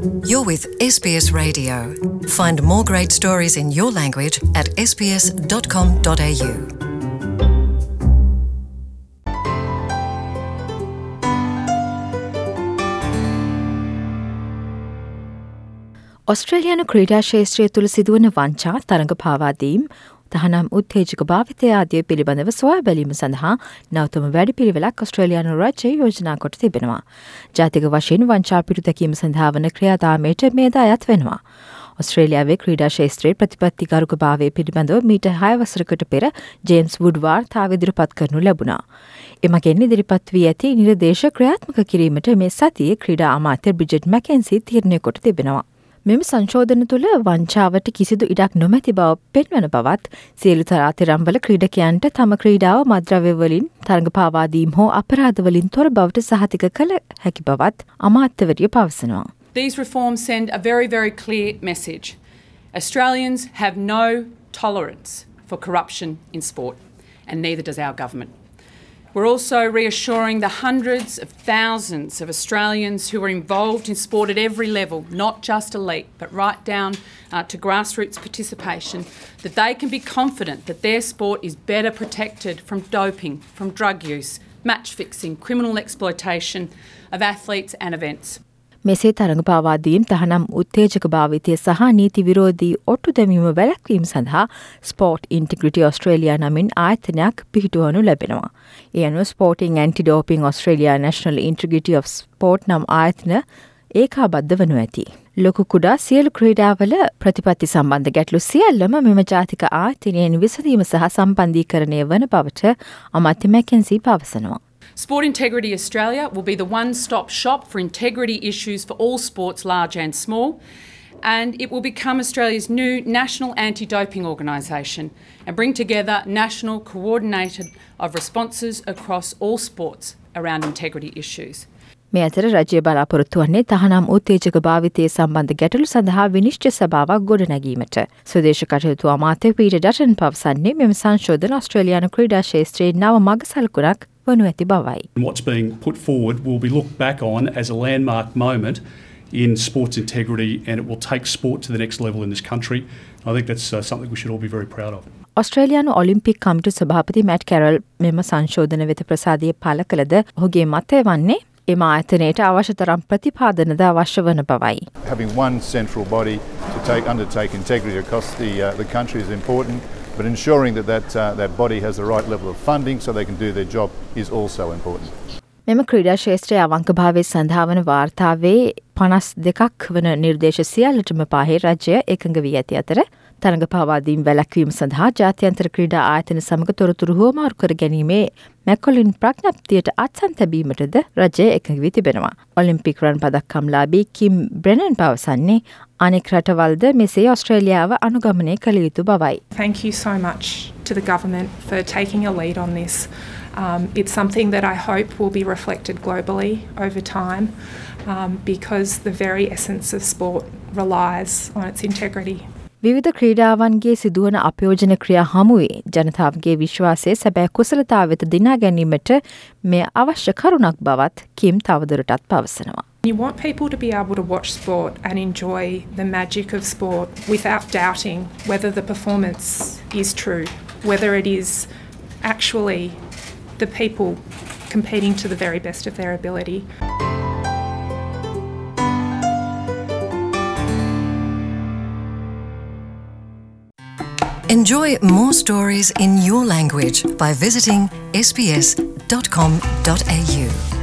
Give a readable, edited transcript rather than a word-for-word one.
You're with SBS Radio. Find more great stories in your language at sbs.com.au. ඔස්ට්‍රේලියානු ක්‍රීඩා ශේෂ්ත්‍රය තුළ සිදුවන වංචා තරඟ පාවාදීම් තහනම් උත්තේජක භාවිතය ආදිය පිළිබඳව සොයා බැලීම සඳහා නවතම වැඩපිළිවෙලක් ඔස්ට්‍රේලියානු රජය යෝජනා කොට තිබෙනවා. ජාතික වශයෙන් වංචා පිටු දැකීම සඳහා වන ක්‍රියාදාමයට මේද අයත් වෙනවා. ඔස්ට්‍රේලියාවේ ක්‍රීඩා ශේෂ්ත්‍රයේ ප්‍රතිපත්තිගරුක භාවය පිළිබඳව මීට 6 වසරකට පෙර ජේම්ස් වුඩ් වාර්තාව ඉදිරිපත් කරනු ලැබුණා. එමගින් ඉදිරිපත් වී ඇති නිර්දේශ ක්‍රියාත්මක කිරීමට මේ සතියේ ක්‍රීඩා අමාත්‍ය බ්‍රිජට් මැකෙන්සි තීරණය කොට තිබෙනවා. මෙම සංශෝධන තුළ වංචාවට කිසිදු ඉඩක් නොමැති බව පෙන්වන බවත් සියලු තරාතිරම්වල ක්‍රීඩකයන්ට තම ක්‍රීඩාව මද්‍රව්‍යවලින් තරඟ පාවාදීම් හෝ අපරාධවලින් තොර බවට සහතික කළ හැකි බවත් අමාත්‍යවරිය පවසනවා. These reforms send a very, very clear message. Australians have no tolerance for corruption in sport, and neither does our government. We're also reassuring the hundreds of thousands of Australians who are involved in sport at every level, not just elite, but right down to grassroots participation, that they can be confident that their sport is better protected from doping, from drug use, match fixing, criminal exploitation of athletes and events. මෙසේ තරඟ පාවාදීම් තහනම් උත්තේජක භාවිතය සහ නීති විරෝධී ඔට්ටු දැමීම වැළැක්වීම සඳහා sport ඉන්ටිග්‍රිටි Australia නමින් ආයතනයක් පිහිටුවනු ලැබෙනවා. ඒ අනුව sporting anti doping Australia national integrity of sport නම් ආයතන ඒකාබද්ධ වනු ඇති. ලොකු කුඩා සියලු ක්‍රීඩාවල ප්‍රතිපත්ති සම්බන්ධ ගැටලු සියල්ලම මෙම ජාතික ආයතනයෙන් විසඳීම සහ සම්බන්ධීකරණය වන බවට අමාත්‍ය මැකෙන්සි පවසනවා. Sport Integrity Australia will be the one-stop shop for integrity issues for all sports, large and small, and it will become Australia's new national anti-doping organisation and bring together national coordinated of responses across all sports around integrity issues. මේ අතර රජය බලාපොරොත්තු වන්නේ තහනම් උත්තේජක භාවිතය සම්බන්ධ ගැටලු සඳහා විනිශ්චය සභාවක් ගොඩනැගීමට. ස්වදේශ කටයුතු අමාත්‍ය පීටර් ඩටන් පවසන්නේ මෙම සංශෝධන ඔස්ට්‍රේලියානු ක්‍රීඩා ශේෂ්ත්‍රයේ නව මගසල්කුණක් වනු ඇති බවයි. What's being put forward will be looked back on as a landmark moment in sports integrity, and it will take sport to the next level in this country. I think that's something we should all be very proud of. ඔස්ට්‍රේලියානු Olympic කමිටු සභාපති Matt කැරල් මෙම සංශෝධන වෙත ප්‍රසාදය පළ කළද ඔහුගේ මතය වන්නේ එම ආයතනයට අවශ්‍ය තරම් ප්‍රතිපාදනද අවශ්‍ය වන බවයි. Having one central body to undertake integrity across the country is important, but ensuring that body has the right level of funding so they can do their job is also important. මෙම ක්‍රීඩා ශේෂ්ත්‍රයේ අවංකභාවය සඳහා වන වාර්තාවේ 52ක් වන නිර්දේශ සියල්ලටම පාහේ රජය එකඟ වී ඇති අතර තරඟ පාවාදීම් වැළැක්වීම සඳහා ජාත්‍යන්තර ක්‍රීඩා ආයතන සමග තොරතුරු හුවමාරු කර ගැනීමේ මැකොලින් ප්‍රඥප්තියට අත්සන් තැබීමටද රජය එකඟ වී තිබෙනවා. ඔලිම්පික් රන් පදක්කම්ලාභී කිම් බ්‍රෙනන් පවසන්නේ අනෙක් රටවල්ද මෙසේ ඔස්ට්‍රේලියාව අනුගමනය කළ යුතු බවයි. Thank you so much to the government for taking a lead on this. It's something that I hope will be reflected globally over time because the very essence of sport relies on its integrity. විවිධ ක්‍රීඩාවන්ගේ සිදුවන අපයෝජන ක්‍රියා හමුවේ ජනතාවගේ විශ්වාසය සැබෑ කුසලතාව වෙත දිනා ගැනීමට මේ අවශ්‍ය කරුණක් බවත් කිම් තවදුරටත් පවසනවා. You want people to be able to watch sport and enjoy the magic of sport without doubting whether the performance is true, whether it is actually the people competing to the very best of their ability. Enjoy more stories in your language by visiting sbs.com.au.